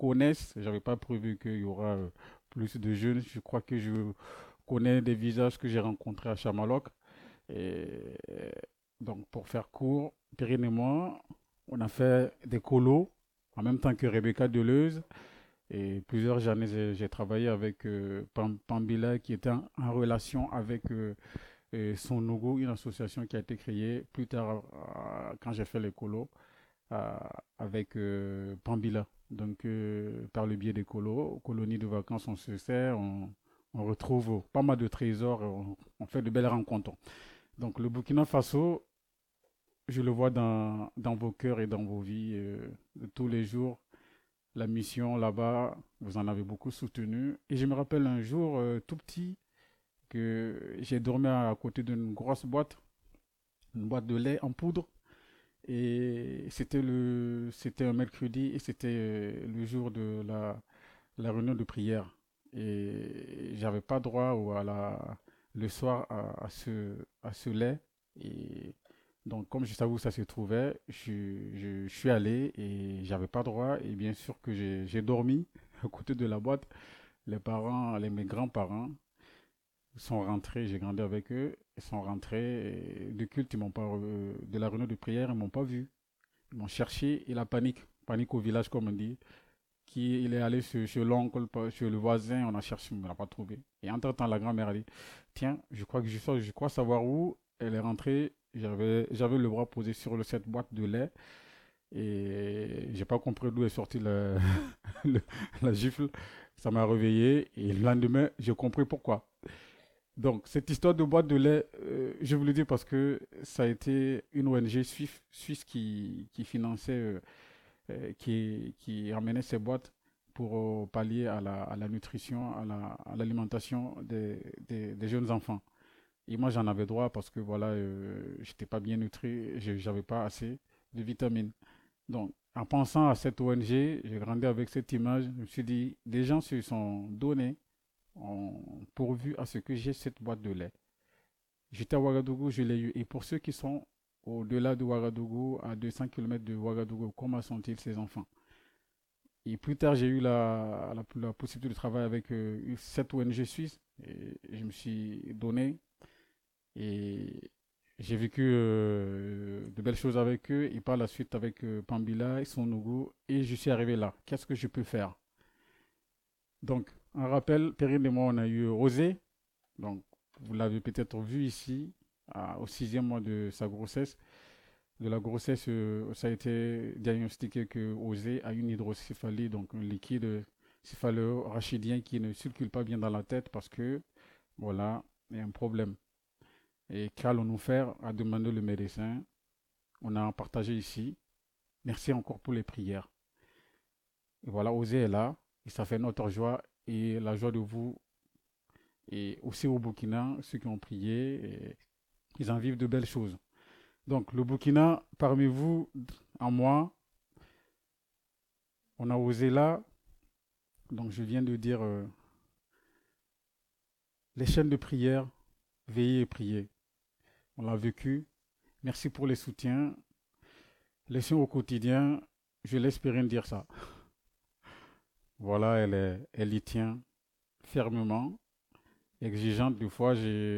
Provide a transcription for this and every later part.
connaisse. Je n'avais pas prévu qu'il y aura plus de jeunes. Je crois que je connais des visages que j'ai rencontrés à Chamalok. Et donc, pour faire court, Perrine et moi, on a fait des colos en même temps que Rebecca Deleuze. Et plusieurs années, j'ai travaillé avec Pambila qui était en relation avec Sonogo, une association qui a été créée plus tard quand j'ai fait les colos euh, avec Pambila. Donc, par le biais des colos, colonies de vacances, on se sert, on retrouve pas mal de trésors, on fait de belles rencontres. Donc, le Burkina Faso, je le vois dans vos cœurs et dans vos vies de tous les jours. La mission là-bas, vous en avez beaucoup soutenu. Et je me rappelle un jour, tout petit, que j'ai dormi à côté d'une grosse boîte, une boîte de lait en poudre. Et c'était un mercredi et c'était le jour de la réunion de prière. Et j'avais pas droit le soir à ce lait. Et donc, comme je savais où ça se trouvait, je suis allé et j'avais pas droit. Et bien sûr que j'ai dormi à côté de la boîte. Mes grands-parents sont rentrés, j'ai grandi avec eux, ils sont rentrés du culte, de la réunion de prière, ils m'ont pas vu. Ils m'ont cherché et la panique, panique au village comme on dit, il est allé chez l'oncle, chez le voisin, on a cherché, on ne l'a pas trouvé. Et entre-temps, la grand-mère a dit, tiens, je crois savoir où. Elle est rentrée, j'avais le bras posé sur cette boîte de lait et j'ai pas compris d'où est sorti le- la gifle. Ça m'a réveillé et le lendemain, j'ai compris pourquoi. Donc, cette histoire de boîte de lait, je vous le dis parce que ça a été une ONG suisse qui finançait, qui ramenait ces boîtes pour pallier à la nutrition, à l'alimentation des jeunes enfants. Et moi, j'en avais droit parce que voilà, j'étais pas bien nutri, j'avais pas assez de vitamines. Donc, en pensant à cette ONG, j'ai grandi avec cette image. Je me suis dit, des gens se sont donnés pourvu à ce que j'ai cette boîte de lait. J'étais à Ouagadougou, je l'ai eu. Et pour ceux qui sont au-delà de Ouagadougou, à 200 kilomètres de Ouagadougou, comment sont-ils ces enfants? Et plus tard, j'ai eu la possibilité de travailler avec cette ONG suisse. Et je me suis donné et j'ai vécu de belles choses avec eux. Et par la suite, avec Pambila et Sonogo, et je suis arrivé là. Qu'est-ce que je peux faire? Donc, un rappel, Perrine et moi, on a eu Rosé. Donc, vous l'avez peut-être vu ici, au 6e mois de sa grossesse. De la grossesse, ça a été diagnostiqué que Osée a une hydrocéphalie, donc un liquide céphalo-rachidien qui ne circule pas bien dans la tête parce que, voilà, il y a un problème. Et qu'allons-nous faire? A demandé le médecin. On a partagé ici. Merci encore pour les prières. Et voilà, Osée est là. Et ça fait notre joie et la joie de vous. Et aussi au Burkina, ceux qui ont prié, ils en vivent de belles choses. Donc, le Burkina, parmi vous, en moi, on a osé là. Donc, je viens de dire les chaînes de prière, veillez et priez. On l'a vécu. Merci pour les soutiens. Laissons au quotidien. Je l'espérais dire ça. Voilà, elle y tient fermement, exigeante. Des fois,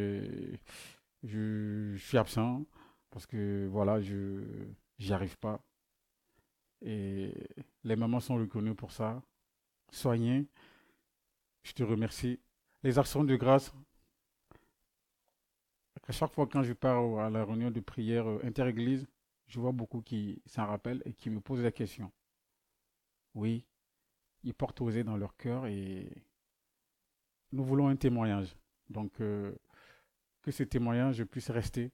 je suis absent parce que voilà, j'y arrive pas. Et les mamans sont reconnues pour ça. Soignées, je te remercie. Les actions de grâce, à chaque fois quand je pars à la réunion de prière inter-église, je vois beaucoup qui s'en rappellent et qui me posent la question. Oui, ils portent osé dans leur cœur et nous voulons un témoignage. Donc, que ce témoignage puisse rester.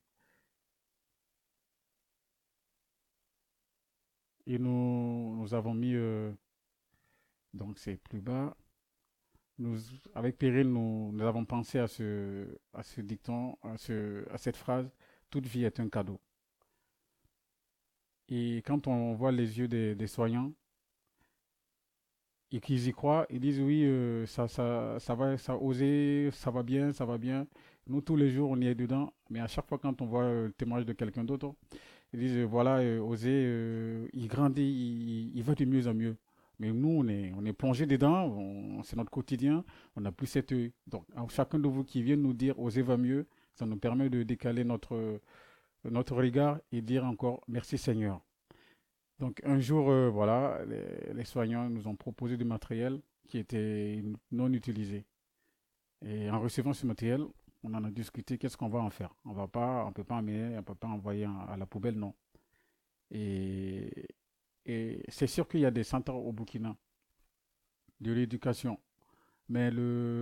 Et nous avons mis, donc c'est plus bas, nous, avec Perrine, nous avons pensé à ce dicton, à cette phrase, toute vie est un cadeau. Et quand on voit les yeux des soignants, et qu'ils y croient, ils disent oui, ça va, ça a osé, ça va bien, ça va bien. Nous, tous les jours, on y est dedans, mais à chaque fois, quand on voit le témoignage de quelqu'un d'autre, ils disent voilà, oser, il grandit, il va de mieux en mieux. Mais nous, on est plongé dedans, c'est notre quotidien, on n'a plus cette œil. Donc, à chacun de vous qui vient nous dire osez va mieux, ça nous permet de décaler notre regard et dire encore merci Seigneur. Donc, un jour, voilà, les soignants nous ont proposé du matériel qui était non utilisé. Et en recevant ce matériel, on en a discuté, qu'est-ce qu'on va en faire? On peut pas emmener, on peut pas envoyer à la poubelle, non. Et, et c'est sûr qu'il y a des centres au Burkina de l'éducation, mais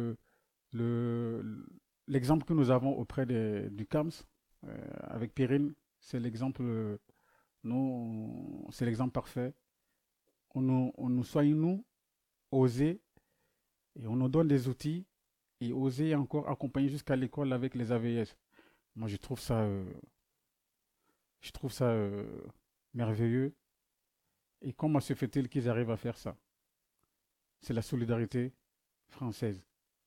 le, l'exemple que nous avons auprès du CAMS, avec Périne, c'est l'exemple, c'est l'exemple parfait. On nous soigne, nous, oser, et on nous donne des outils, et oser encore accompagner jusqu'à l'école avec les AVS. Moi, je trouve ça merveilleux. Et comment se fait-il qu'ils arrivent à faire ça? C'est la solidarité française.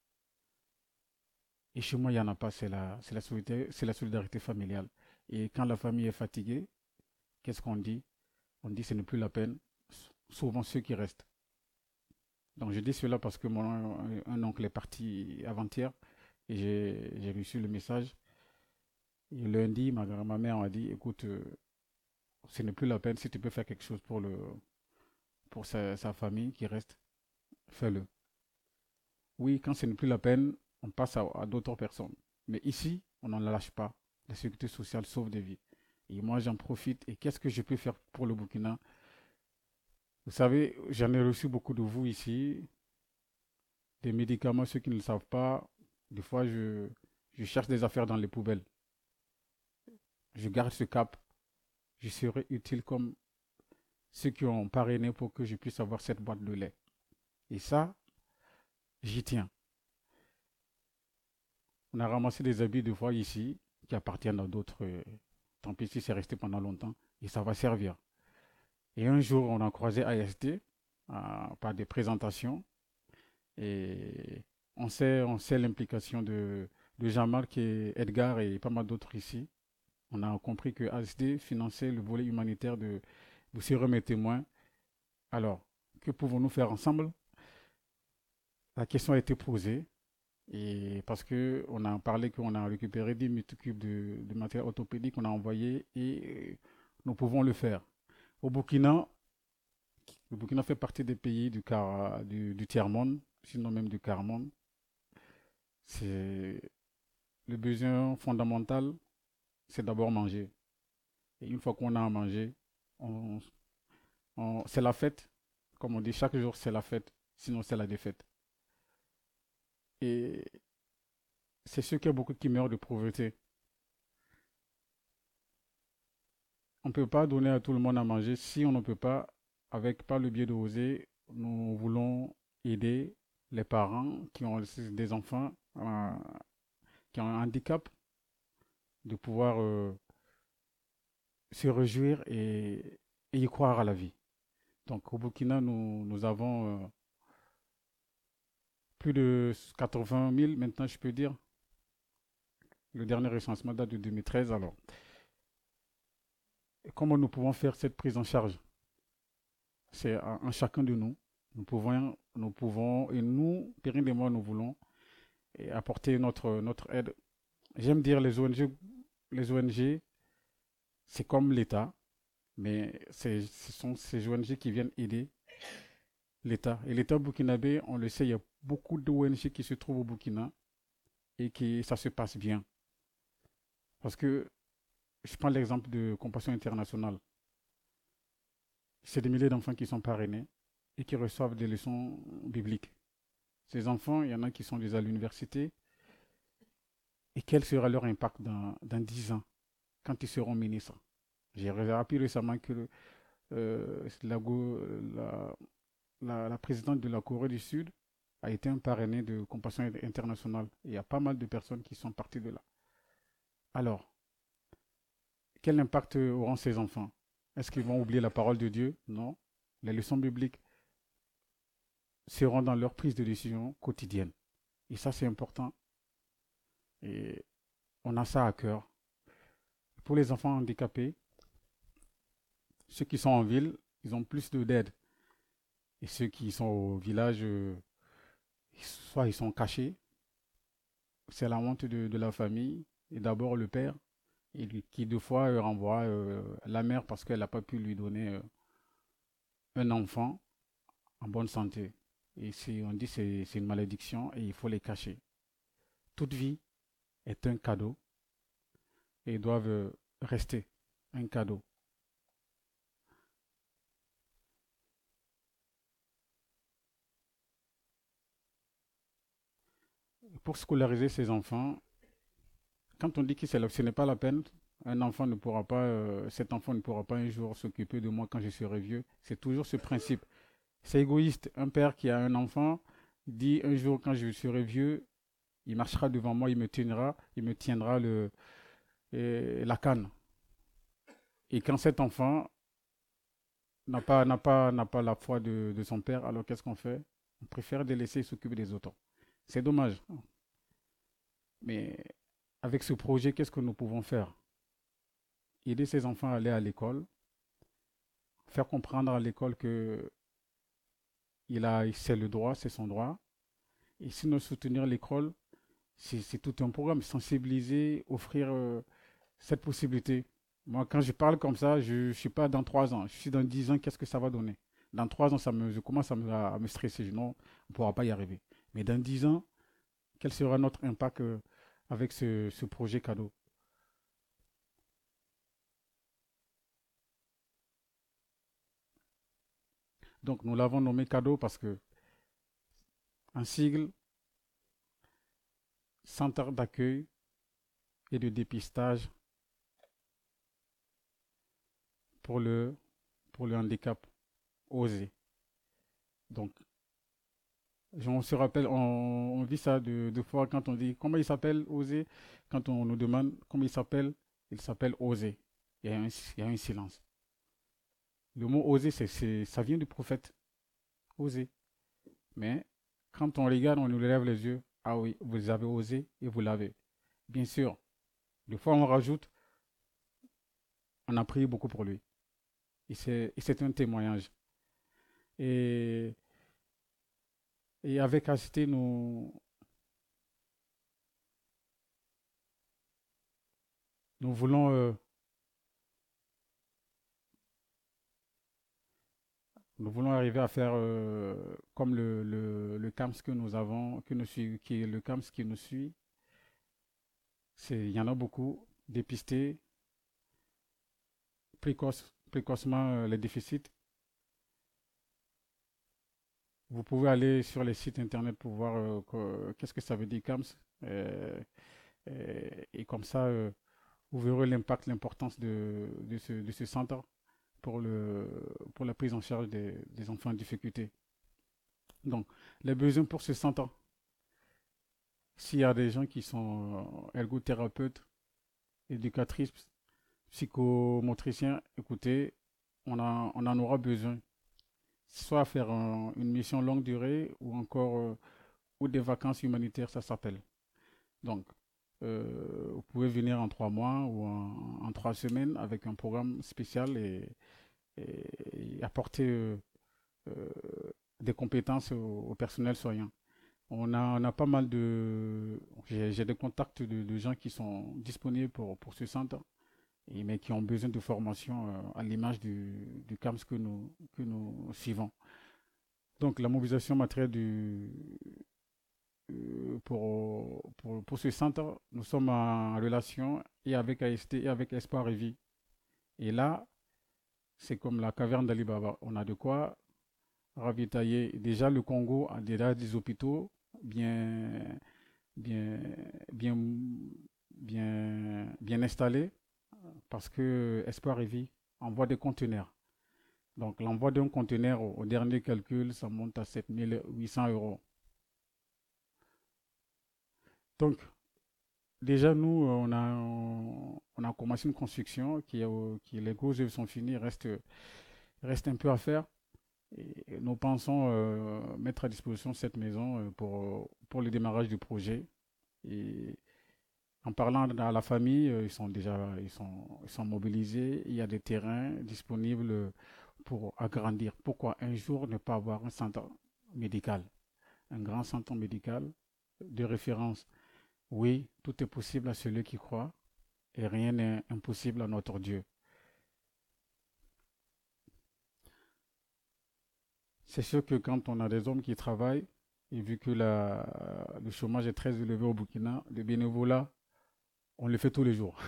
Et chez moi, il n'y en a pas, c'est la solidarité familiale. Et quand la famille est fatiguée, qu'est-ce qu'on dit? On dit ce n'est plus la peine, souvent ceux qui restent. Donc je dis cela parce que un oncle est parti avant-hier et j'ai reçu le message. Et lundi, ma mère m'a dit, écoute, ce n'est plus la peine, si tu peux faire quelque chose pour sa famille qui reste, fais-le. Oui, quand ce n'est plus la peine, on passe à d'autres personnes. Mais ici, on n'en lâche pas. La sécurité sociale sauve des vies. Et moi, j'en profite. Et qu'est-ce que je peux faire pour le Burkina? Vous savez, j'en ai reçu beaucoup de vous ici. Des médicaments, ceux qui ne le savent pas, des fois, je cherche des affaires dans les poubelles. Je garde ce cap. Je serai utile comme ceux qui ont parrainé pour que je puisse avoir cette boîte de lait. Et ça, j'y tiens. On a ramassé des habits de fois ici qui appartiennent à d'autres. Tant pis si c'est resté pendant longtemps et ça va servir. Et un jour, on a croisé ASD par des présentations et on sait l'implication de Jean-Marc et Edgar et pas mal d'autres ici. On a compris que ASD finançait le volet humanitaire de ces remets témoins. Alors, que pouvons-nous faire ensemble? La question a été posée. Et parce que on a parlé qu'on a récupéré 10 mètres cubes de matériel orthopédique, on a envoyé et nous pouvons le faire. Au Burkina, le Burkina fait partie des pays du tiers-monde, sinon même du quart-monde. C'est le besoin fondamental, c'est d'abord manger. Et une fois qu'on a à manger, on, c'est la fête. Comme on dit, chaque jour c'est la fête, sinon c'est la défaite. Et c'est sûr qu'il y a beaucoup qui meurent de pauvreté. On ne peut pas donner à tout le monde à manger si on ne peut pas, avec par le biais de Osée, nous voulons aider les parents qui ont des enfants qui ont un handicap de pouvoir se réjouir et y croire à la vie. Donc au Burkina, nous avons plus de 80 000 maintenant, je peux dire. Le dernier recensement date de 2013. Alors, comment nous pouvons faire cette prise en charge? C'est en chacun de nous. Et nous, Perrine et moi, nous voulons apporter notre aide. J'aime dire les ONG, c'est comme l'État, mais ce sont ces ONG qui viennent aider l'État. Et l'État burkinabé, on le sait, il y a beaucoup d'ONG qui se trouvent au Burkina et qui ça se passe bien. Parce que je prends l'exemple de Compassion Internationale. C'est des milliers d'enfants qui sont parrainés et qui reçoivent des leçons bibliques. Ces enfants, il y en a qui sont déjà à l'université. Et quel sera leur impact dans 10 ans, quand ils seront ministres? J'ai appris récemment que la présidente de la Corée du Sud a été un parrainé de Compassion Internationale. Il y a pas mal de personnes qui sont parties de là. Alors, quel impact auront ces enfants? Est-ce qu'ils vont oublier la parole de Dieu? Non. Les leçons bibliques seront dans leur prise de décision quotidienne. Et ça, c'est important. Et on a ça à cœur. Pour les enfants handicapés, ceux qui sont en ville, ils ont plus d'aide. Et ceux qui sont au village, soit ils sont cachés, c'est la honte de la famille, et d'abord le père, qui deux fois renvoie la mère parce qu'elle n'a pas pu lui donner un enfant en bonne santé. Et si on dit que c'est une malédiction et il faut les cacher. Toute vie est un cadeau et doivent rester un cadeau. Pour scolariser ces enfants, quand on dit que ce n'est pas la peine, cet enfant ne pourra pas un jour s'occuper de moi quand je serai vieux. C'est toujours ce principe. C'est égoïste. Un père qui a un enfant dit un jour quand je serai vieux, il marchera devant moi, il me tiendra la canne. Et quand cet enfant n'a pas la foi de son père, alors qu'est-ce qu'on fait? On préfère les laisser s'occuper des autres. C'est dommage. Mais avec ce projet, qu'est-ce que nous pouvons faire? Aider ces enfants à aller à l'école, faire comprendre à l'école que c'est le droit, c'est son droit. Et sinon, soutenir l'école, c'est tout un programme. Sensibiliser, offrir cette possibilité. Moi, quand je parle comme ça, je ne suis pas dans 3 ans. Je suis dans 10 ans, qu'est-ce que ça va donner? Dans 3 ans, je commence à me stresser. Non, on ne pourra pas y arriver. Mais dans 10 ans, quel sera notre impact avec ce projet cadeau? Donc, nous l'avons nommé cadeau parce que un sigle, centre d'accueil et de dépistage pour pour le handicap osé. Donc, on se rappelle, on vit ça deux fois quand on dit comment il s'appelle Osé. Quand on nous demande comment il s'appelle Osé. Il y a un silence. Le mot Osé, ça vient du prophète Osé. Mais quand on regarde, on nous lève les yeux. Ah oui, vous avez osé et vous l'avez. Bien sûr, des fois on rajoute, on a prié beaucoup pour lui. Et c'est un témoignage. Et, et avec ACT, nous voulons nous voulons arriver à faire comme le CAMS que nous avons, qui est le CAMS qui nous suit. Il y en a beaucoup, dépister précocement les déficits. Vous pouvez aller sur les sites internet pour voir qu'est-ce que ça veut dire CAMS. Euh, et comme ça, vous verrez l'impact, l'importance de ce centre pour, pour la prise en charge des enfants en difficulté. Donc, les besoins pour ce centre, s'il y a des gens qui sont ergothérapeutes, éducatrices, psychomotriciens, écoutez, on en aura besoin. Soit faire une mission longue durée ou encore ou des vacances humanitaires, ça s'appelle. Donc, vous pouvez venir en 3 mois ou en 3 semaines avec un programme spécial et apporter euh, des compétences au personnel soignant. On a pas mal j'ai des contacts de gens qui sont disponibles pour ce centre, mais qui ont besoin de formation à l'image du CAMS que nous suivons. Donc la mobilisation matérielle pour ce centre, nous sommes en relation et avec AST et avec Espoir et Vie. Et là, c'est comme la caverne d'Ali Baba. On a de quoi ravitailler. Déjà, le Congo a déjà des hôpitaux bien, bien, bien, bien installés parce que Espoir et Vie envoie des conteneurs. Donc, l'envoi d'un conteneur au dernier calcul, ça monte à 7 800 euros. Donc, déjà, nous, on a commencé une construction les grosses œuvres sont finies, reste un peu à faire. Et nous pensons mettre à disposition cette maison pour le démarrage du projet. Et en parlant à la famille, ils sont mobilisés. Il y a des terrains disponibles pour agrandir. Pourquoi un jour ne pas avoir un centre médical, un grand centre médical de référence? Oui, tout est possible à celui qui croit et rien n'est impossible à notre Dieu. C'est sûr que quand on a des hommes qui travaillent, et vu que le chômage est très élevé au Burkina, le bénévolat, on le fait tous les jours.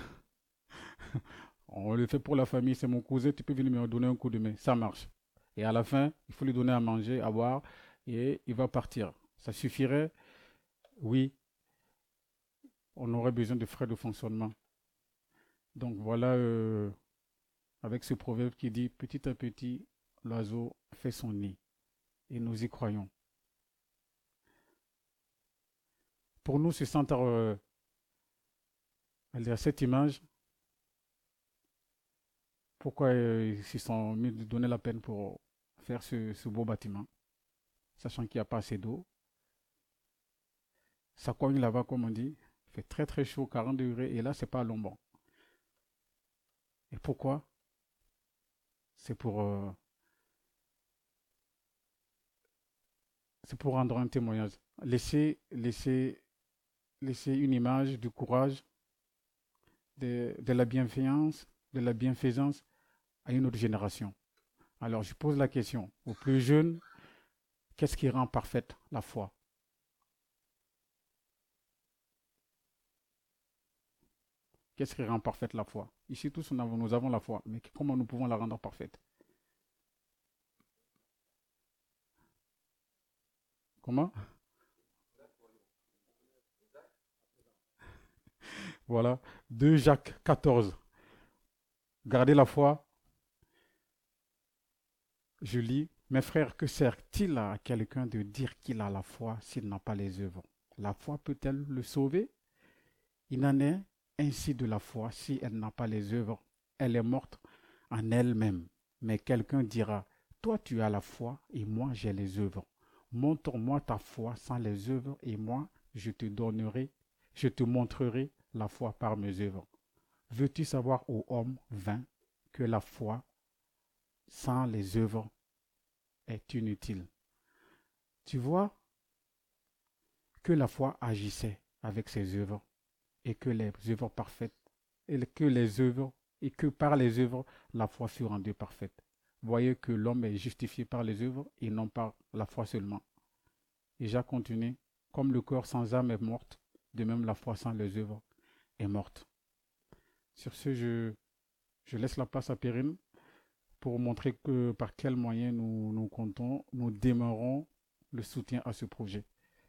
On le fait pour la famille, c'est mon cousin, tu peux venir me donner un coup de main, ça marche. Et à la fin, il faut lui donner à manger, à boire, et il va partir. Ça suffirait? Oui, on aurait besoin de frais de fonctionnement. Donc voilà, avec ce proverbe qui dit, petit à petit, l'oiseau fait son nid. Et nous y croyons. Pour nous, ce centre, cette image, pourquoi ils se sont mis de donner la peine pour faire ce beau bâtiment, sachant qu'il n'y a pas assez d'eau. Ça cogne là-bas, comme on dit, il fait très très chaud, 40 degrés, et là, c'est pas à l'ombre. Et pourquoi? C'est pour, euh, c'est pour rendre un témoignage. Laisser une image du courage, de la bienveillance, de la bienfaisance à une autre génération. Alors, je pose la question aux plus jeunes, qu'est-ce qui rend parfaite la foi? Qu'est-ce qui rend parfaite la foi? Ici, tous, nous avons la foi, mais comment nous pouvons la rendre parfaite? Comment? Voilà. 2 Jacques 14. Gardez la foi. Je lis. Mes frères, que sert-il à quelqu'un de dire qu'il a la foi s'il n'a pas les œuvres? La foi peut-elle le sauver? Il en est ainsi de la foi si elle n'a pas les œuvres. Elle est morte en elle-même. Mais quelqu'un dira, toi tu as la foi et moi j'ai les œuvres. Montre-moi ta foi sans les œuvres et moi je te montrerai la foi par mes œuvres. Veux-tu savoir, ô homme vain, que la foi sans les œuvres est inutile? Tu vois que la foi agissait avec ses œuvres et que les œuvres parfaites et que par les œuvres la foi fut rendue parfaite. Voyez que l'homme est justifié par les œuvres et non par la foi seulement. Et Jacques continue, comme le corps sans âme est morte, de même la foi sans les œuvres est morte. Sur ce, je laisse la place à Perrine pour montrer que par quels moyens nous comptons, nous démarrons le soutien à ce projet.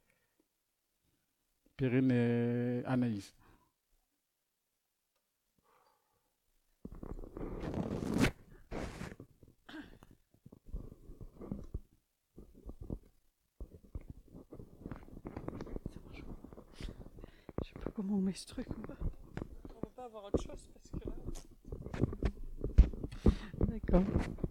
Perrine et Anaïs. Je sais pas comment on met ce truc. On va pas avoir autre chose parce que là. D'accord.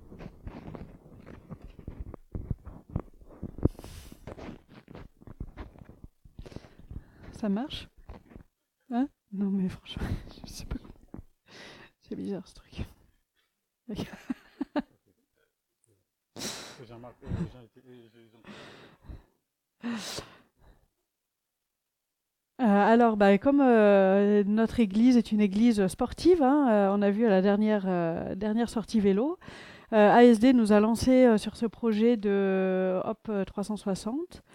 Ça marche? Hein? Non mais franchement, je sais pas comment. C'est bizarre ce truc. Alors, comme notre église est une église sportive, hein, on a vu à la dernière sortie vélo, ASD nous a lancé sur ce projet de Hop 360.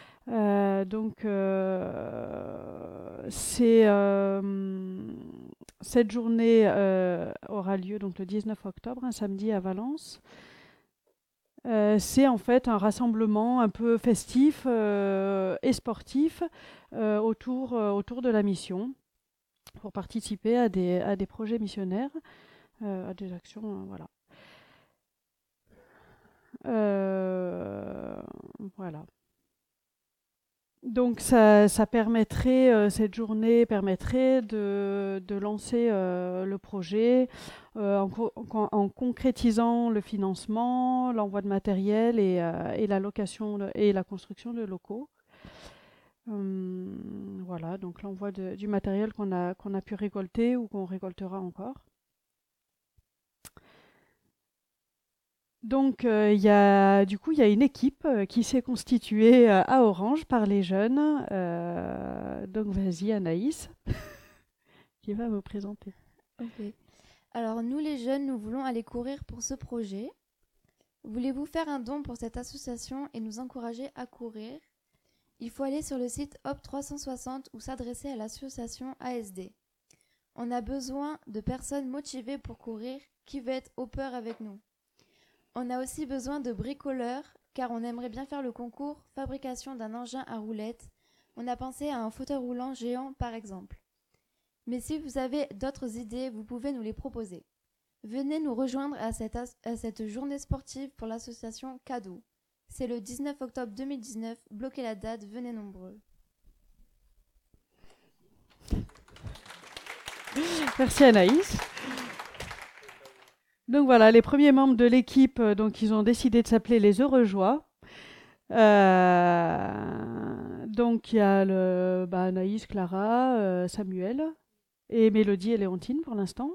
Cette journée aura lieu donc le 19 octobre, un samedi à Valence. C'est en fait un rassemblement un peu festif et sportif autour de la mission pour participer à des projets missionnaires, à des actions, voilà. Voilà. Donc ça permettrait, cette journée permettrait de lancer le projet en concrétisant le financement, l'envoi de matériel et la location et la construction de locaux. Voilà, donc l'envoi du matériel qu'on a pu récolter ou qu'on récoltera encore. Donc, du coup, il y a une équipe qui s'est constituée à Orange par les jeunes. Donc, vas-y, Anaïs, qui va vous présenter. Ok. Alors, nous les jeunes, nous voulons aller courir pour ce projet. Voulez-vous faire un don pour cette association et nous encourager à courir? Il faut aller sur le site Hop 360 ou s'adresser à l'association ASD. On a besoin de personnes motivées pour courir qui veut être hopper avec nous. On a aussi besoin de bricoleurs car on aimerait bien faire le concours fabrication d'un engin à roulettes. On a pensé à un fauteuil roulant géant par exemple. Mais si vous avez d'autres idées, vous pouvez nous les proposer. Venez nous rejoindre à cette journée sportive pour l'association Cadeau. C'est le 19 octobre 2019. Bloquez la date, venez nombreux. Merci Anaïs. Donc voilà, les premiers membres de l'équipe, donc ils ont décidé de s'appeler les Heureux Joie. Donc il y a Anaïs, Clara, Samuel et Mélodie et Léontine pour l'instant.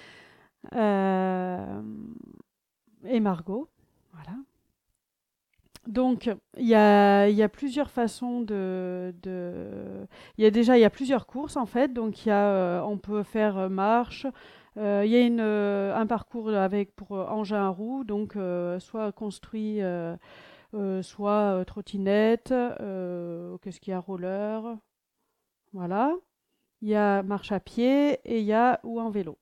Et Margot, voilà. Donc il y a plusieurs façons il y a plusieurs courses en fait. Donc on peut faire marche. Il y a un parcours pour engin à roues, donc soit construit, soit trottinette. Qu'est-ce qu'il y a, roller, voilà. Il y a marche à pied et ou en vélo.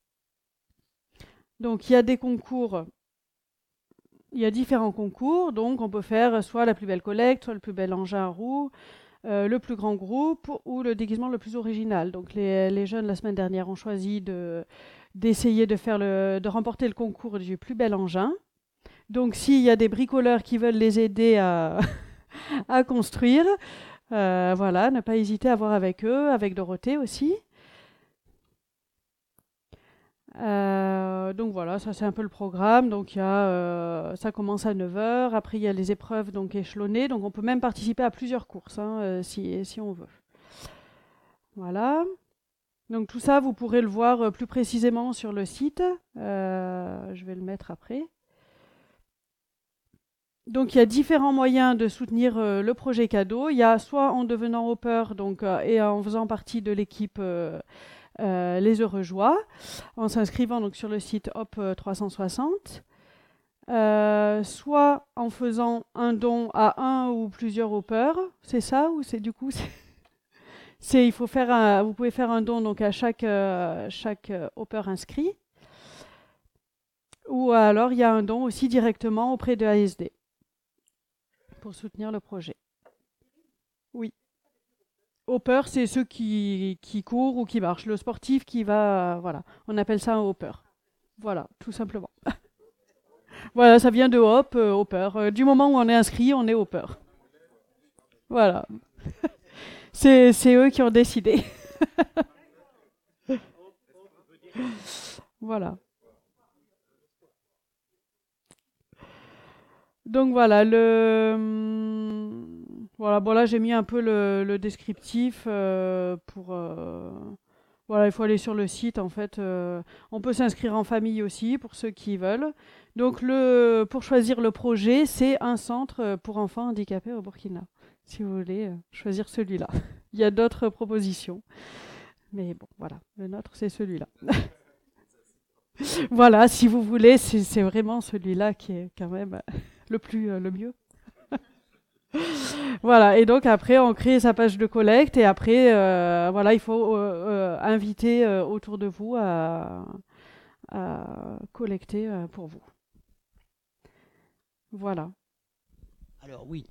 Donc il y a des concours. Il y a différents concours, donc on peut faire soit la plus belle collecte, soit le plus bel engin à roues, le plus grand groupe ou le déguisement le plus original. Donc les jeunes la semaine dernière ont choisi d'essayer de remporter le concours du plus bel engin. Donc s'il y a des bricoleurs qui veulent les aider à, à construire, voilà, ne pas hésiter à voir avec eux, avec Dorothée aussi. Donc voilà, ça c'est un peu le programme. Donc ça commence à 9h. Après il y a les épreuves donc échelonnées. Donc on peut même participer à plusieurs courses si on veut. Voilà. Donc tout ça vous pourrez le voir plus précisément sur le site. Je vais le mettre après. Donc il y a différents moyens de soutenir le projet Cadeau. Il y a soit en devenant hopper et en faisant partie de l'équipe Les Heureux Joie, en s'inscrivant donc sur le site Hop 360, soit en faisant un don à un ou plusieurs hoppers. C'est ça ou c'est du coup vous pouvez faire un don donc à chaque hopper inscrit, ou alors il y a un don aussi directement auprès de ASD pour soutenir le projet. Oui. Hopper, c'est ceux qui courent ou qui marchent. Le sportif qui va, voilà, on appelle ça un hopper. Voilà, tout simplement. Voilà, ça vient de hop, hopper. Du moment où on est inscrit, on est hopper. Voilà. C'est eux qui ont décidé. Voilà. Donc voilà, voilà, bon là j'ai mis un peu le descriptif voilà, il faut aller sur le site en fait. On peut s'inscrire en famille aussi pour ceux qui veulent. Donc pour choisir le projet, c'est un centre pour enfants handicapés au Burkina, si vous voulez choisir celui-là. Il y a d'autres propositions, mais bon voilà, le nôtre c'est celui-là. Voilà, si vous voulez, c'est vraiment celui-là qui est quand même le mieux. Voilà, et donc après on crée sa page de collecte et après voilà, il faut inviter autour de vous à collecter pour vous. Voilà. Alors oui.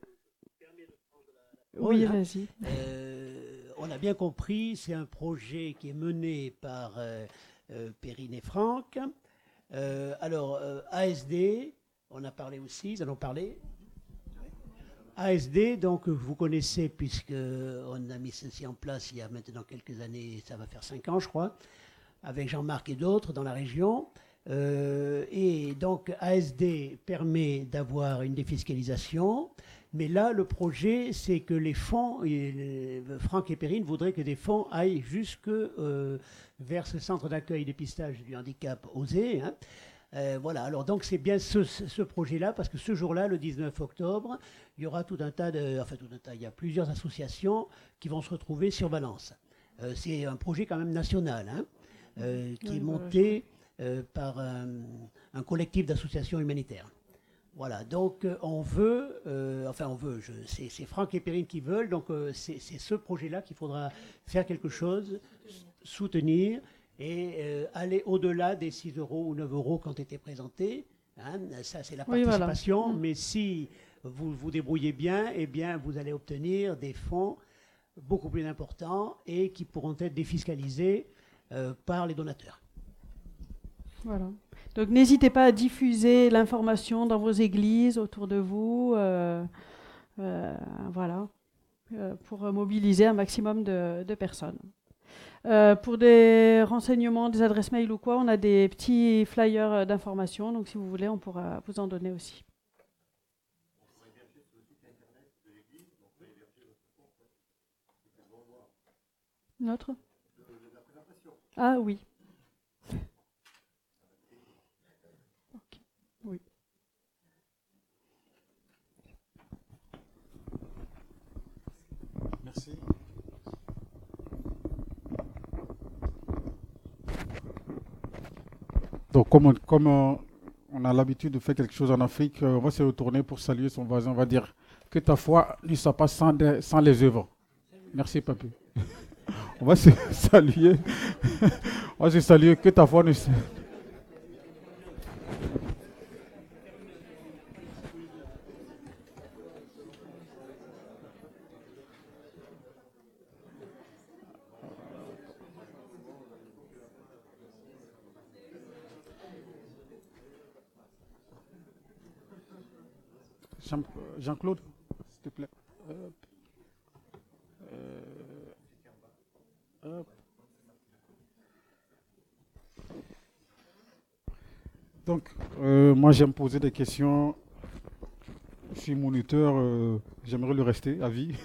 Oui, Voilà. vas-y. On a bien compris, c'est un projet qui est mené par Perrine et Franck. Alors ASD, on a parlé aussi, ils en ont parlé. ASD, donc vous connaissez puisqu'on a mis ceci en place il y a maintenant quelques années, ça va faire 5 ans je crois, avec Jean-Marc et d'autres dans la région. Et donc ASD permet d'avoir une défiscalisation, mais là le projet c'est que les fonds, Franck et Perrine voudraient que des fonds aillent jusque vers ce centre d'accueil et dépistage du handicap OSE, hein, Voilà, alors donc c'est bien ce projet-là, parce que ce jour-là, le 19 octobre, il y aura tout un tas il y a plusieurs associations qui vont se retrouver sur Valence. C'est un projet quand même national, hein, qui est monté par un collectif d'associations humanitaires. Voilà, donc c'est Franck et Perrine qui veulent, donc c'est ce projet-là qu'il faudra faire quelque chose, soutenir et aller au-delà des 6 euros ou 9 euros qui ont été présentés. Hein, ça, c'est la participation, Voilà. mais si vous vous débrouillez bien, eh bien, vous allez obtenir des fonds beaucoup plus importants et qui pourront être défiscalisés par les donateurs. Voilà. Donc n'hésitez pas à diffuser l'information dans vos églises, autour de vous, voilà, pour mobiliser un maximum de personnes. Pour des renseignements, des adresses mail ou quoi, on a des petits flyers d'information, donc si vous voulez, on pourra vous en donner aussi. Notre ? Ah oui. Ok. Oui. Merci. Donc, comme on a l'habitude de faire quelque chose en Afrique, on va se retourner pour saluer son voisin. On va dire que ta foi ne soit pas sans les œuvres. Merci, papy. On va se saluer. On va se saluer que ta foi ne soit... Jean-Claude, s'il te plaît. Hop. Donc, moi j'aime poser des questions. Je suis moniteur, j'aimerais le rester à vie.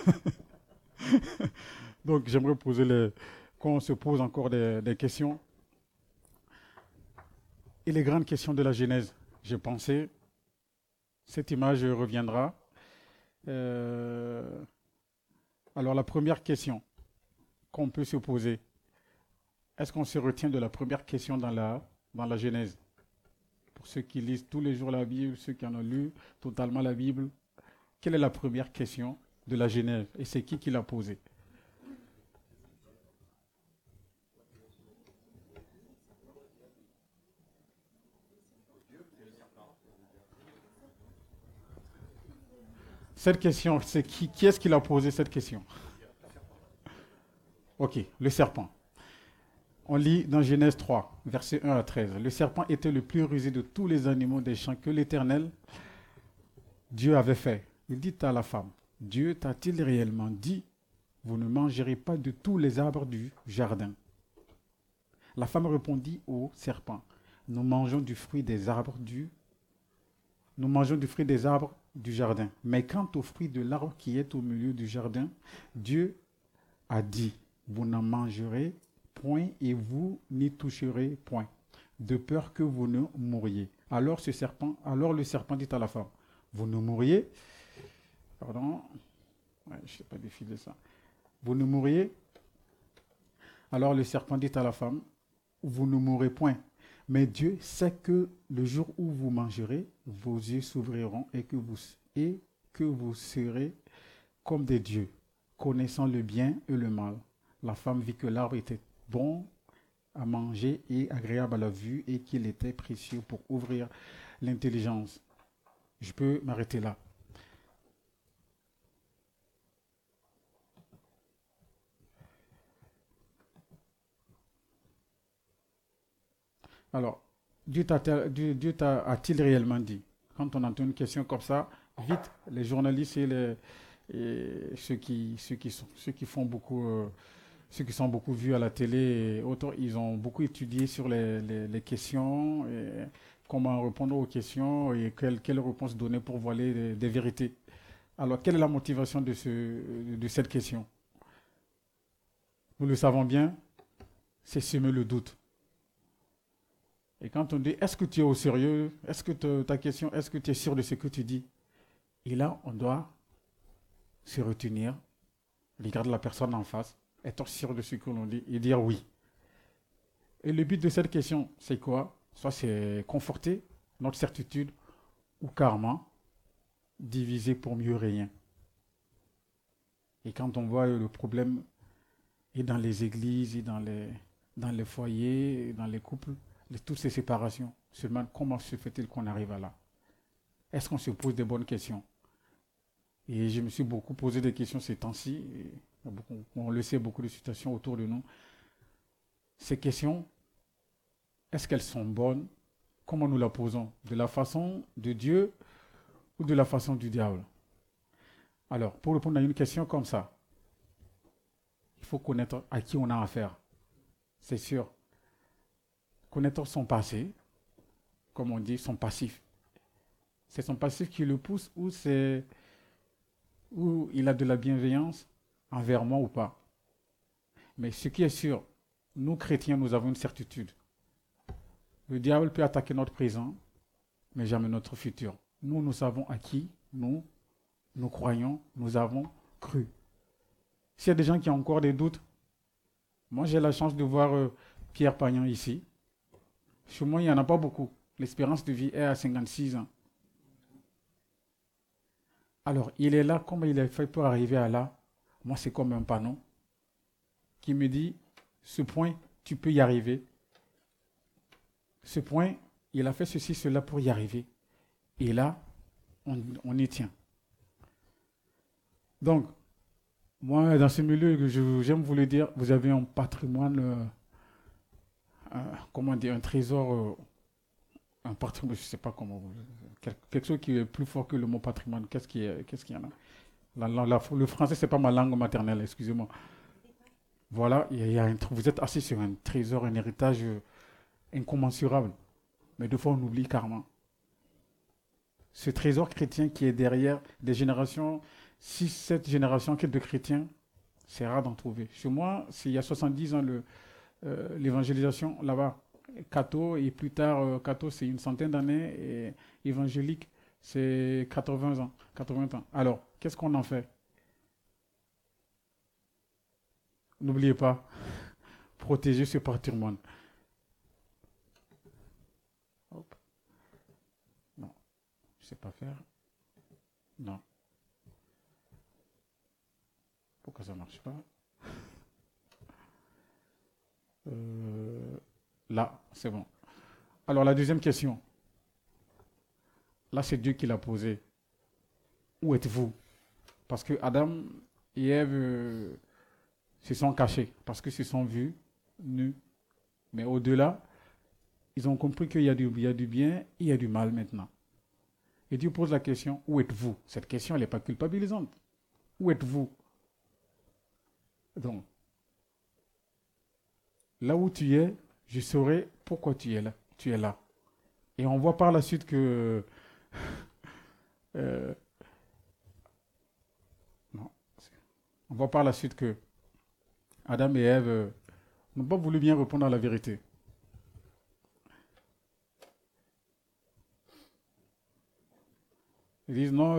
Donc, j'aimerais poser quand on se pose encore des questions. Et les grandes questions de la Genèse, j'ai pensé, cette image reviendra. Alors, la première question qu'on peut se poser, est-ce qu'on se retient de la première question dans la Genèse? Pour ceux qui lisent tous les jours la Bible, ceux qui en ont lu totalement la Bible, quelle est la première question de la Genèse? Et c'est qui l'a posée? Cette question, c'est qui est-ce qui l'a posé cette question? Ok, le serpent. On lit dans Genèse 3, versets 1 à 13. Le serpent était le plus rusé de tous les animaux des champs que l'Éternel, Dieu avait fait. Il dit à la femme, Dieu t'a-t-il réellement dit, vous ne mangerez pas de tous les arbres du jardin? La femme répondit au serpent, nous mangeons du fruit des arbres du jardin. Mais quant au fruit de l'arbre qui est au milieu du jardin, Dieu a dit, vous n'en mangerez point et vous n'y toucherez point, de peur que vous ne mouriez. Alors le serpent dit à la femme, vous ne mourriez, pardon, je ne sais pas défiler ça, vous ne mourriez. Alors le serpent dit à la femme, vous ne mourrez point, mais Dieu sait que le jour où vous mangerez, vos yeux s'ouvriront et que vous serez comme des dieux, connaissant le bien et le mal. La femme vit que l'arbre était bon à manger et agréable à la vue et qu'il était précieux pour ouvrir l'intelligence. Je peux m'arrêter là. Alors, Dieu a-t-il réellement dit? Quand on entend une question comme ça, vite, les journalistes et ceux qui font beaucoup, ceux qui sont beaucoup vus à la télé et autres, ils ont beaucoup étudié sur les questions, et comment répondre aux questions et quelle réponse donner pour voiler des vérités. Alors, quelle est la motivation de cette question? Nous le savons bien, c'est semer le doute. Et quand on dit, est-ce que tu es au sérieux? Est-ce que ta question, est-ce que tu es sûr de ce que tu dis? Et là, on doit se retenir, regarder la personne en face, être sûr de ce que l'on dit et dire oui. Et le but de cette question, c'est quoi? Soit c'est conforter notre certitude ou carrément diviser pour mieux régner. Et quand on voit le problème est dans les églises, et dans les foyers, et dans les couples, toutes ces séparations, se demande comment se fait-il qu'on arrive à là? Est-ce qu'on se pose des bonnes questions? Et je me suis beaucoup posé des questions ces temps-ci. On le sait, beaucoup de situations autour de nous. Ces questions, est-ce qu'elles sont bonnes? Comment nous la posons? De la façon de Dieu ou de la façon du diable? Alors, pour répondre à une question comme ça, il faut connaître à qui on a affaire. C'est sûr. Connaître son passé, comme on dit, son passif. C'est son passif qui le pousse ou il a de la bienveillance envers moi ou pas. Mais ce qui est sûr, nous chrétiens, nous avons une certitude. Le diable peut attaquer notre présent, mais jamais notre futur. Nous savons à qui nous croyons, nous avons cru. S'il y a des gens qui ont encore des doutes, moi j'ai la chance de voir Pierre Pagnan ici. Chez moi, il n'y en a pas beaucoup. L'espérance de vie est à 56 ans. Alors, il est là, comment il a fait pour arriver à là? Moi, c'est comme un panneau qui me dit, ce point, tu peux y arriver. Ce point, il a fait ceci, cela pour y arriver. Et là, on y tient. Donc, moi, dans ce milieu, j'aime vous le dire, vous avez un patrimoine, comment dire, un trésor, un patrimoine, je ne sais pas comment, quelque chose qui est plus fort que le mot patrimoine. Qu'est-ce qu'il y en a? Le français, ce n'est pas ma langue maternelle, excusez-moi. Voilà, vous êtes assis sur un trésor, un héritage incommensurable. Mais des fois, on oublie carrément. Ce trésor chrétien qui est derrière des générations, 6-7 générations de chrétiens, c'est rare d'en trouver. Chez moi, il y a 70 ans, l'évangélisation là-bas, catho, et plus tard, catho, c'est une centaine d'années, et évangélique, c'est 80 ans. Alors, qu'est-ce qu'on en fait? N'oubliez pas, protéger ce patrimoine. Hop. Non, je ne sais pas faire. Non. Pourquoi ça ne marche pas? Là, c'est bon. Alors, la deuxième question. Là, c'est Dieu qui l'a posée. Où êtes-vous? Parce que Adam et Ève se sont cachés, parce qu'ils se sont vus nus. Mais au-delà, ils ont compris qu'il y a du bien et il y a du mal maintenant. Et Dieu pose la question, où êtes-vous? Cette question, elle n'est pas culpabilisante. Où êtes-vous? Donc, là où tu es, je saurai pourquoi tu es là. Tu es là. Et on voit par la suite que non, on voit par la suite que Adam et Ève n'ont pas voulu bien répondre à la vérité. Ils disent non,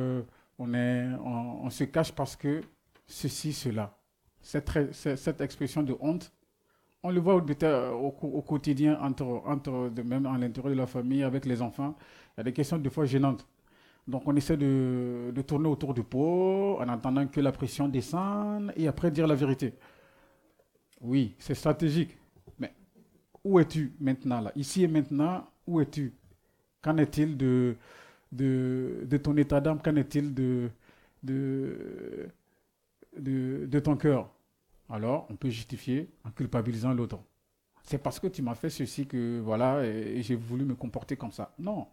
on se cache parce que ceci, cela. Cette expression de honte, on le voit au quotidien, même à l'intérieur de la famille, avec les enfants. Il y a des questions des fois gênantes. Donc on essaie de tourner autour du pot en attendant que la pression descende et après dire la vérité. Oui, c'est stratégique. Mais où es-tu maintenant là? Ici et maintenant, où es-tu? Qu'en est-il de ton état d'âme? Qu'en est-il de ton cœur? Alors, on peut justifier en culpabilisant l'autre. C'est parce que tu m'as fait ceci que, voilà, et j'ai voulu me comporter comme ça. Non.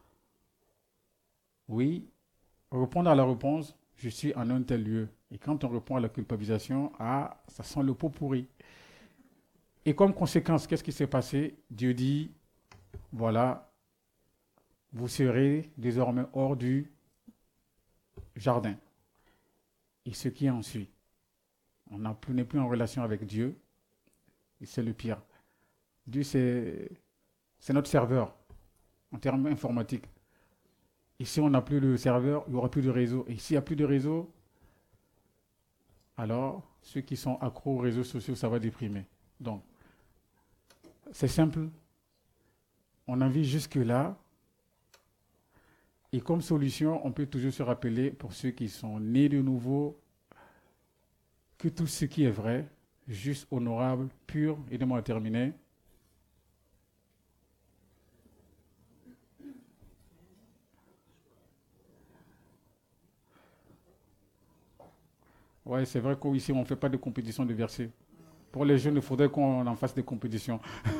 Oui, répondre à la réponse, je suis en un tel lieu. Et quand on répond à la culpabilisation, ça sent le pot pourri. Et comme conséquence, qu'est-ce qui s'est passé? Dieu dit, voilà, vous serez désormais hors du jardin. Et ce qui en suit, on n'est plus en relation avec Dieu, et c'est le pire. Dieu s'est c'est notre serveur en termes informatiques. Et si on n'a plus de serveur, il n'y aura plus de réseau. Et s'il n'y a plus de réseau, alors ceux qui sont accros aux réseaux sociaux, ça va déprimer. Donc, c'est simple. On en vit jusque-là. Et comme solution, on peut toujours se rappeler, pour ceux qui sont nés de nouveau, que tout ce qui est vrai, juste, honorable, pur, aidez-moi à terminer. Ouais, c'est vrai qu'ici, on ne fait pas de compétition de versets. Pour les jeunes, il faudrait qu'on en fasse des compétitions.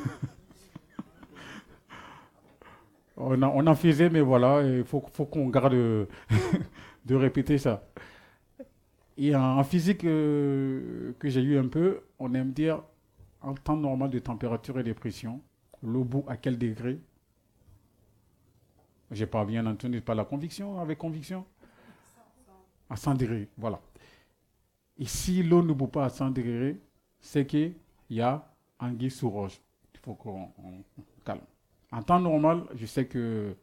On en faisait, mais voilà, il faut qu'on garde de répéter ça. Et en physique que j'ai eu un peu, on aime dire en temps normal de température et de pression, l'eau bout à quel degré? J'ai pas bien entendu, pas la conviction, avec conviction? À 100 degrés, voilà. Et si l'eau ne bout pas à 100 degrés, c'est qu'il y a anguille sous roche. Il faut qu'on calme. En temps normal, je sais que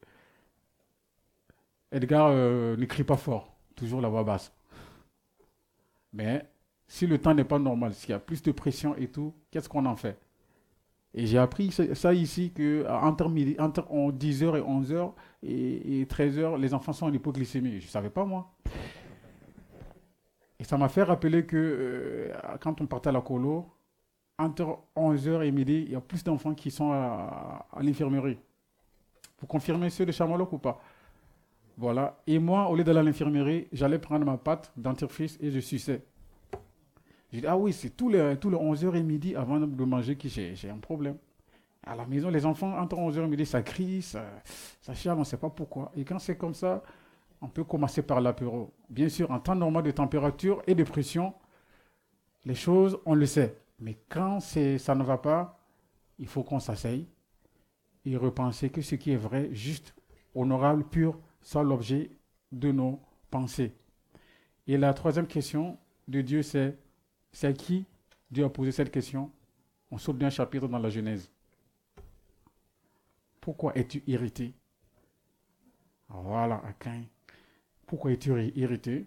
Edgar ne crie pas fort, toujours la voix basse. Mais si le temps n'est pas normal, s'il y a plus de pression et tout, qu'est-ce qu'on en fait? Et j'ai appris ça ici que entre 10h et 11h et 13h, les enfants sont en hypoglycémie. Je ne savais pas moi. Et ça m'a fait rappeler que quand on partait à la colo, entre 11h et midi, il y a plus d'enfants qui sont à l'infirmerie. Vous confirmez ceux de Chamaloc ou pas? Voilà. Et moi, au lieu d'aller à l'infirmerie, j'allais prendre ma pâte dentifrice et je suçais. J'ai dit, ah oui, c'est tous les 11h et midi avant de manger que j'ai un problème. À la maison, les enfants, entre 11h et midi, ça crie, ça chiale, on ne sait pas pourquoi. Et quand c'est comme ça, on peut commencer par l'apéro. Bien sûr, en temps normal de température et de pression, les choses, on le sait. Mais quand ça ne va pas, il faut qu'on s'asseye et repenser que ce qui est vrai, juste, honorable, pur, soit l'objet de nos pensées. Et la troisième question de Dieu, c'est à qui Dieu a posé cette question? On saute d'un chapitre dans la Genèse. Pourquoi es-tu irrité? Voilà, à Caïn. Pourquoi es-tu irrité?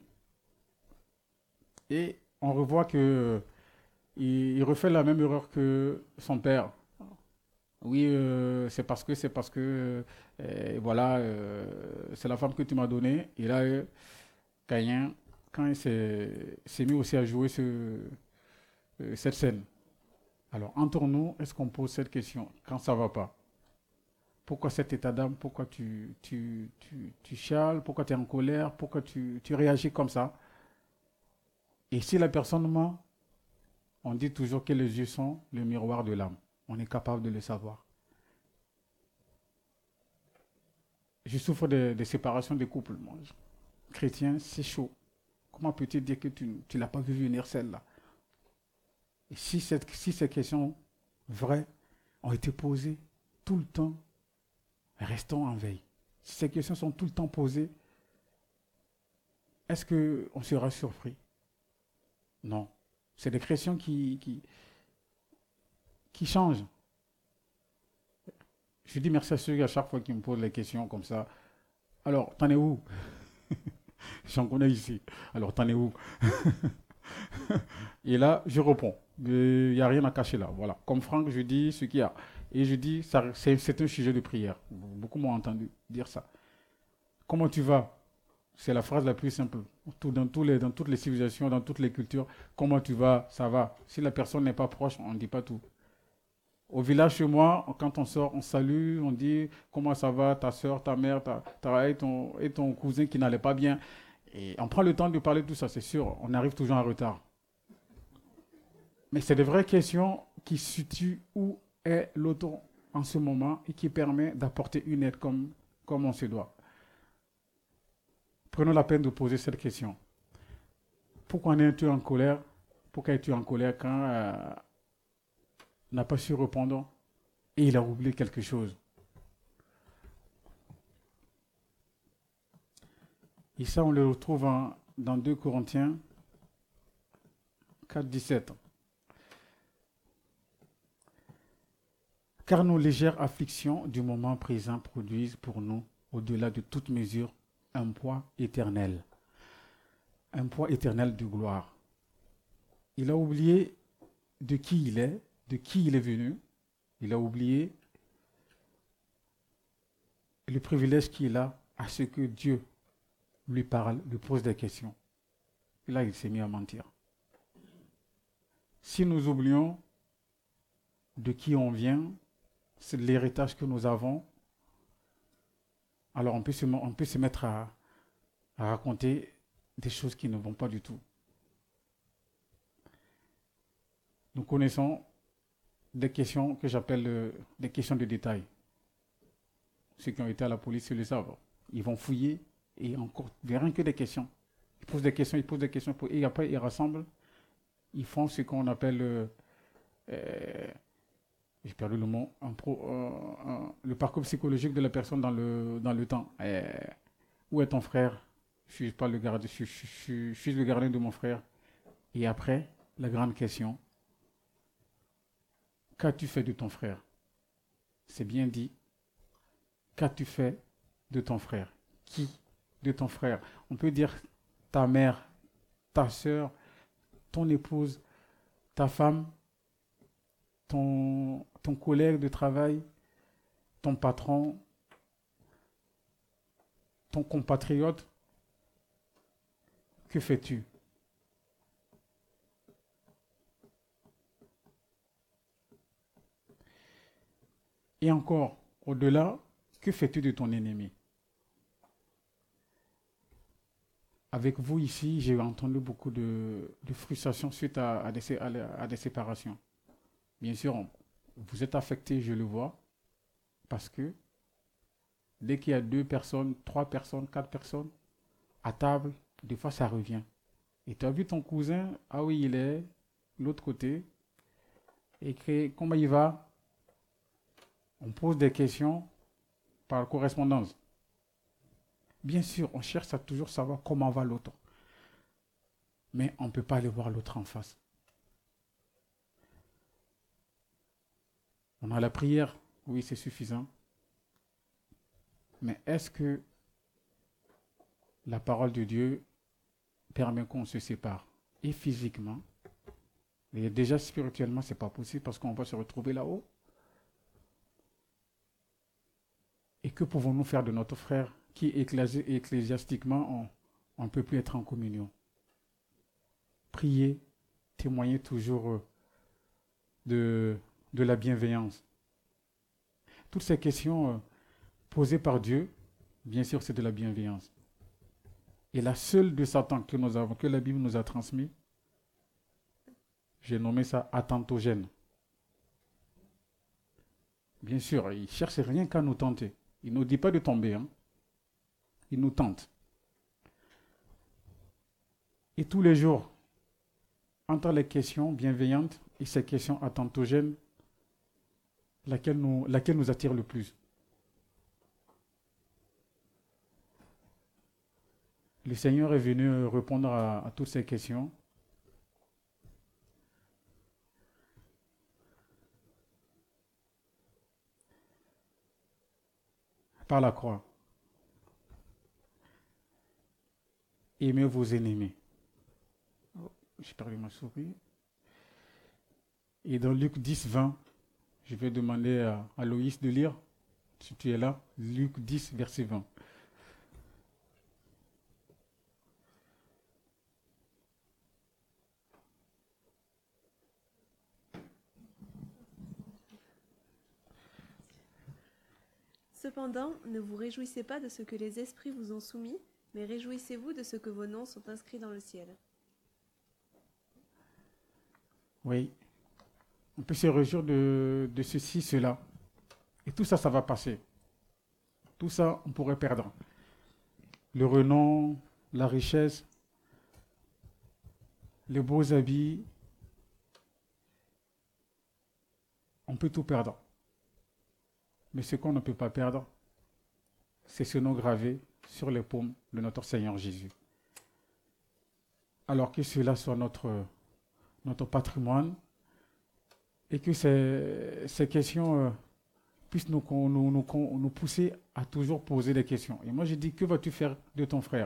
Et on revoit que il refait la même erreur que son père. Oui, c'est parce que, voilà, c'est la femme que tu m'as donnée. Et là, Caïn, quand il s'est mis aussi à jouer cette scène. Alors, entre nous, est-ce qu'on pose cette question quand ça ne va pas? Pourquoi cet état d'âme? Pourquoi tu chiales? Pourquoi tu es en colère? Pourquoi tu réagis comme ça? Et si la personne ment, on dit toujours que les yeux sont le miroir de l'âme. On est capable de le savoir. Je souffre de séparation des couples. Moi, chrétien, c'est chaud. Comment peux-tu dire que tu ne l'as pas vu venir celle-là? Et si ces questions vraies ont été posées tout le temps, restons en veille. Si ces questions sont tout le temps posées, est-ce qu'on sera surpris? Non. C'est des questions qui changent. Je dis merci à ceux à chaque fois qui me posent les questions comme ça. Alors, t'en es où? J'en connais ici. Alors, t'en es où? Et là, je réponds. Il n'y a rien à cacher là. Voilà. Comme Franck, je dis ce qu'il y a. Et je dis, c'est un sujet de prière. Beaucoup m'ont entendu dire ça. Comment tu vas? C'est la phrase la plus simple. Dans toutes les civilisations, dans toutes les cultures, comment tu vas? Ça va. Si la personne n'est pas proche, on ne dit pas tout. Au village chez moi, quand on sort, on salue, on dit comment ça va, ta soeur, ta mère, et ton cousin qui n'allait pas bien. Et on prend le temps de parler de tout ça, c'est sûr. On arrive toujours en retard. Mais c'est des vraies questions qui situent où est l'autre en ce moment et qui permet d'apporter une aide comme on se doit. Prenons la peine de poser cette question. Pourquoi es-tu en colère? Pourquoi es-tu en colère quand n'a pas su répondre et il a oublié quelque chose? Et ça, on le retrouve dans 2 Corinthiens 4, 17. Car nos légères afflictions du moment présent produisent pour nous, au-delà de toute mesure, un poids éternel de gloire. Il a oublié de qui il est, de qui il est venu. Il a oublié le privilège qu'il a à ce que Dieu lui parle, lui pose des questions. Et là, il s'est mis à mentir. Si nous oublions de qui on vient, c'est l'héritage que nous avons, alors on peut se mettre à raconter des choses qui ne vont pas du tout. Nous connaissons des questions que j'appelle des questions de détail. Ceux qui ont été à la police, ils le savent. Ils vont fouiller et encore, rien que des questions. Ils posent des questions, et après ils rassemblent. Ils font ce qu'on appelle, j'ai perdu le mot, le parcours psychologique de la personne dans le temps. Où est ton frère? Je suis pas le gardien, je suis le gardien de mon frère. Et après, la grande question, qu'as-tu fait de ton frère? C'est bien dit. Qu'as-tu fait de ton frère? Qui de ton frère? On peut dire ta mère, ta soeur, ton épouse, ta femme, ton collègue de travail, ton patron, ton compatriote. Que fais-tu? Et encore, au-delà, que fais-tu de ton ennemi? Avec vous ici, j'ai entendu beaucoup de frustration suite à des séparations. Bien sûr, vous êtes affectés, je le vois, parce que dès qu'il y a 2 personnes, 3 personnes, 4 personnes à table, des fois ça revient. Et tu as vu ton cousin, ah oui, il est de l'autre côté, et comment il va? On pose des questions par correspondance. Bien sûr, on cherche à toujours savoir comment va l'autre. Mais on ne peut pas aller voir l'autre en face. On a la prière, oui, c'est suffisant. Mais est-ce que la parole de Dieu permet qu'on se sépare? Et physiquement, et déjà spirituellement, ce n'est pas possible parce qu'on va se retrouver là-haut. Et que pouvons-nous faire de notre frère qui, ecclésiastiquement, on ne peut plus être en communion? Prier, témoigner toujours de la bienveillance. Toutes ces questions posées par Dieu, bien sûr, c'est de la bienveillance. Et la seule de Satan que nous avons, que la Bible nous a transmis, j'ai nommé ça attentogène. Bien sûr, il ne cherche rien qu'à nous tenter. Il ne nous dit pas de tomber, hein. Il nous tente. Et tous les jours, entre les questions bienveillantes et ces questions attentogènes, laquelle nous attire le plus? Le Seigneur est venu répondre à toutes ces questions. Par la croix. Aimez vos ennemis. Oh, j'ai perdu ma souris. Et dans Luc 10, 20, je vais demander à Loïs de lire, si tu es là, Luc 10, verset 20. Cependant, ne vous réjouissez pas de ce que les esprits vous ont soumis, mais réjouissez-vous de ce que vos noms sont inscrits dans le ciel. Oui, on peut se réjouir de ceci, cela. Et tout ça, ça va passer. Tout ça, on pourrait perdre. Le renom, la richesse, les beaux habits, on peut tout perdre. Mais ce qu'on ne peut pas perdre, c'est ce nom gravé sur les paumes de notre Seigneur Jésus. Alors que cela soit notre patrimoine et que ces questions puisse nous pousser à toujours poser des questions. Et moi, je dis, que vas-tu faire de ton frère?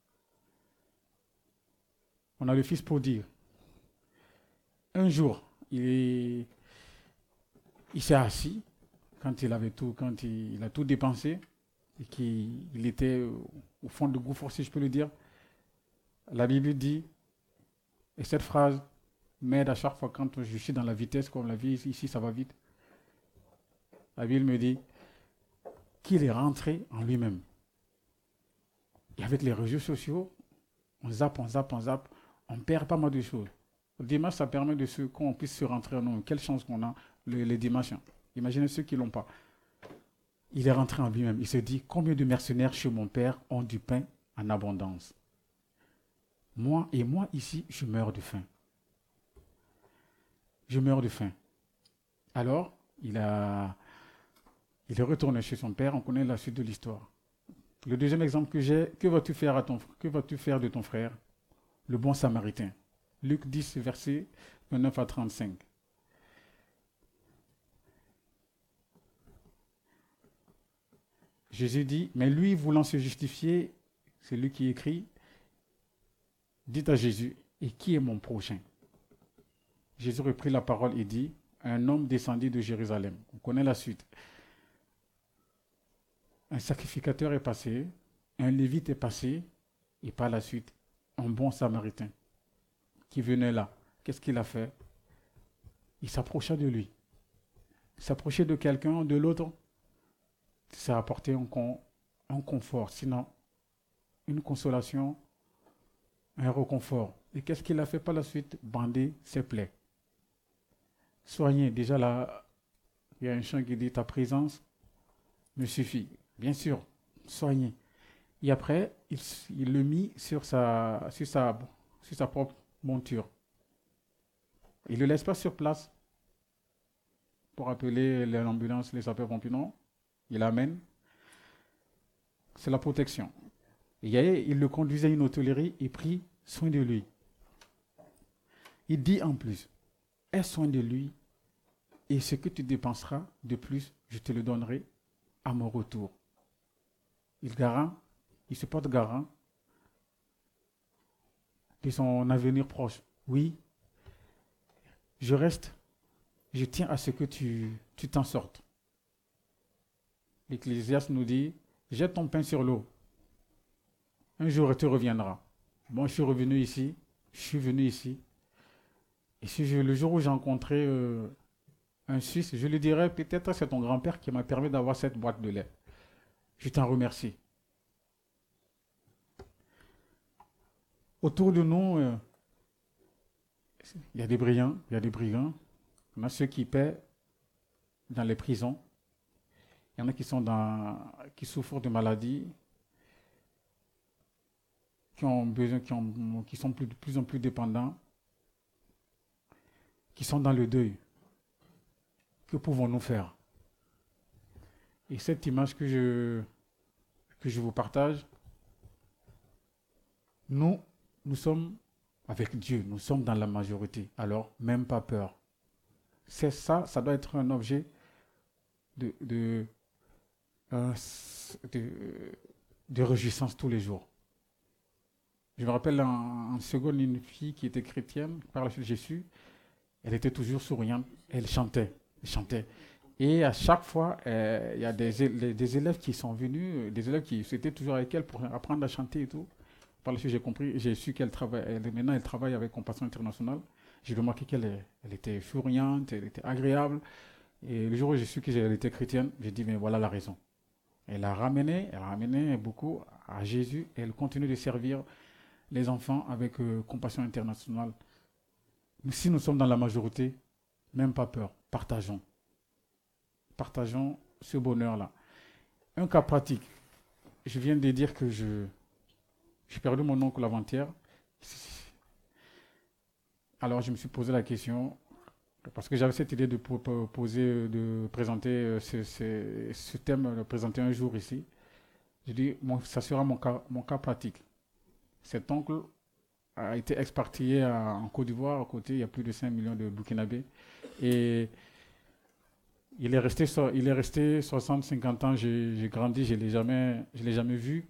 On a le fils prodigue. Un jour, il s'est assis quand il a tout dépensé et qu'il était au fond du gouffre, si je peux le dire. La Bible dit, et cette phrase m'aide à chaque fois quand je suis dans la vitesse, comme la vie ici, ça va vite. La Bible me dit qu'il est rentré en lui-même. Et avec les réseaux sociaux, on zappe, on perd pas mal de choses. Le dimanche, ça permet qu'on puisse se rentrer en nous. Quelle chance qu'on a les dimanches. Imaginez ceux qui ne l'ont pas. Il est rentré en lui-même. Il se dit, combien de mercenaires chez mon père ont du pain en abondance? Moi ici, je meurs de faim. Je meurs de faim. Alors, il est retourné chez son père. On connaît la suite de l'histoire. Le deuxième exemple que j'ai, que vas-tu faire de ton frère? Le bon samaritain. Luc 10, versets 29 à 35. Jésus dit, mais lui, voulant se justifier, c'est lui qui écrit, dit à Jésus, et qui est mon prochain? Jésus reprit la parole et dit, un homme descendit de Jérusalem. On connaît la suite. Un sacrificateur est passé, un lévite est passé, et par la suite, un bon samaritain qui venait là. Qu'est-ce qu'il a fait? Il s'approcha de lui. S'approcher de quelqu'un, de l'autre, ça a apporté un confort, sinon une consolation, un réconfort. Et qu'est-ce qu'il a fait par la suite? Bander ses plaies. Soigner. Déjà là, il y a un chant qui dit, ta présence me suffit. Bien sûr, soigner. Et après, il le mit sur sa propre monture. Il ne le laisse pas sur place pour appeler l'ambulance, les sapeurs-pompiers. Non, il l'amène. C'est la protection. Et il le conduisait à une hôtellerie et prit soin de lui. Il dit en plus, aie soin de lui et ce que tu dépenseras de plus, je te le donnerai à mon retour. Il se porte garant de son avenir proche. Oui, je tiens à ce que tu t'en sortes. L'Ecclésiaste nous dit, jette ton pain sur l'eau. Un jour, tu reviendras. Bon, je suis venu ici. Et si le jour où j'ai rencontré un Suisse, je lui dirais, peut-être c'est ton grand-père qui m'a permis d'avoir cette boîte de lait. Je t'en remercie. Autour de nous, il y a des brillants, il y a des brigands. Il y en a ceux qui paient dans les prisons. Il y en a qui souffrent de maladies, qui sont de plus en plus dépendants, qui sont dans le deuil. Que pouvons-nous faire? Et cette image que je vous partage, nous sommes avec Dieu, nous sommes dans la majorité. Alors, même pas peur. C'est ça doit être un objet de réjouissance tous les jours. Je me rappelle en seconde, une fille qui était chrétienne, par la suite Jésus, elle était toujours souriante, elle chantait. Et à chaque fois, il y a des élèves qui sont venus, des élèves qui étaient toujours avec elle pour apprendre à chanter et tout. Par la suite, j'ai su qu'elle travaille, maintenant elle travaille avec Compassion Internationale. J'ai remarqué qu'elle était souriante, elle était agréable. Et le jour où j'ai su qu'elle était chrétienne, j'ai dit, mais voilà la raison. Elle a ramené beaucoup à Jésus et elle continue de servir les enfants avec Compassion Internationale. Si nous sommes dans la majorité, même pas peur, partageons. Partageons ce bonheur-là. Un cas pratique. Je viens de dire que j'ai perdu mon oncle avant-hier. Alors je me suis posé la question, parce que j'avais cette idée de présenter ce thème, de présenter un jour ici. Je dis, ça sera mon cas pratique. Cet oncle a été expatrié en Côte d'Ivoire. À côté, il y a plus de 5 millions de Burkinabés. Et Il est resté 60, 50 ans, j'ai grandi, je l'ai jamais vu.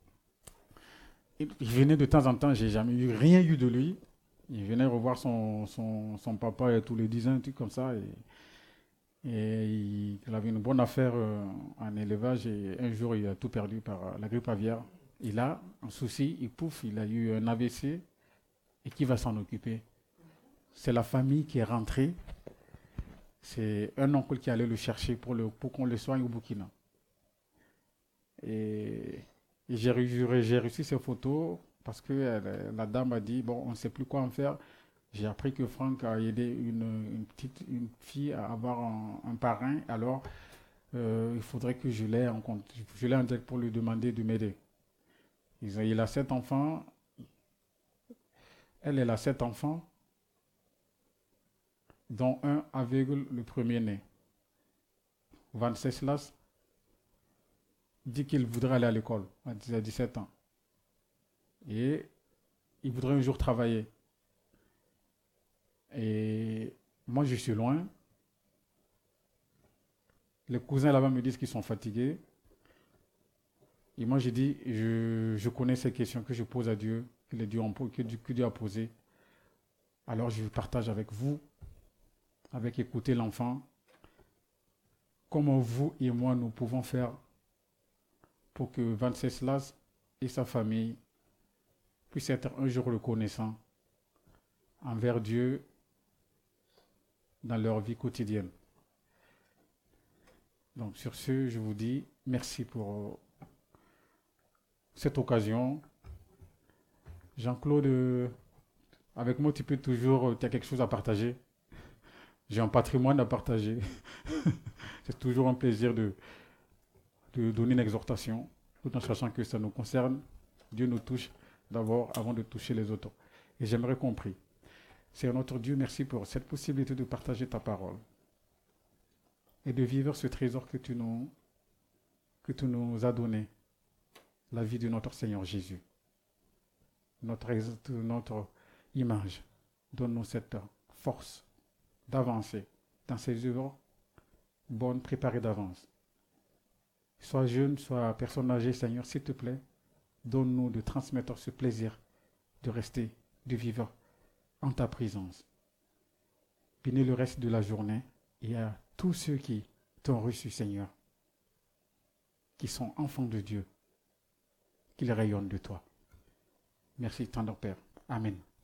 Il venait de temps en temps, j'ai jamais eu rien eu de lui. Il venait revoir son papa tous les 10 ans, un truc comme ça. Et il avait une bonne affaire en élevage et un jour il a tout perdu par la grippe aviaire. Il a un souci, il a eu un AVC et qui va s'en occuper? C'est la famille qui est rentrée. C'est un oncle qui allait le chercher pour qu'on le soigne au Burkina. Et j'ai reçu ces photos parce que la dame a dit, bon, on ne sait plus quoi en faire. J'ai appris que Franck a aidé une fille à avoir un parrain. Alors, il faudrait que je l'aie en compte. Je l'ai en tête pour lui demander de m'aider. Il a 7 enfants. Elle a 7 enfants, dont un aveugle, le premier-né. Venceslas dit qu'il voudrait aller à l'école à 17 ans. Et il voudrait un jour travailler. Et moi, je suis loin. Les cousins là-bas me disent qu'ils sont fatigués. Et moi, j'ai dit, je connais ces questions que je pose à Dieu, que Dieu a posées. Alors, je partage avec vous, avec écouter l'enfant, comment vous et moi, nous pouvons faire pour que Venceslas et sa famille puissent être un jour reconnaissants envers Dieu dans leur vie quotidienne. Donc sur ce, je vous dis merci pour cette occasion. Jean-Claude, avec moi, tu peux toujours, tu as quelque chose à partager. J'ai un patrimoine à partager. C'est toujours un plaisir de donner une exhortation, tout en sachant que ça nous concerne. Dieu nous touche d'abord avant de toucher les autres. Et j'aimerais qu'on prie. Seigneur notre Dieu, merci pour cette possibilité de partager ta parole et de vivre ce trésor que tu nous as donné, la vie de notre Seigneur Jésus, notre image. Donne-nous cette force d'avancer dans ces œuvres bonnes, préparées d'avance. Sois jeune, sois personne âgée, Seigneur, s'il te plaît, donne-nous de transmettre ce plaisir de rester, de vivre en ta présence. Bénis le reste de la journée et à tous ceux qui t'ont reçu, Seigneur, qui sont enfants de Dieu, qu'ils rayonnent de toi. Merci, tendre Père. Amen.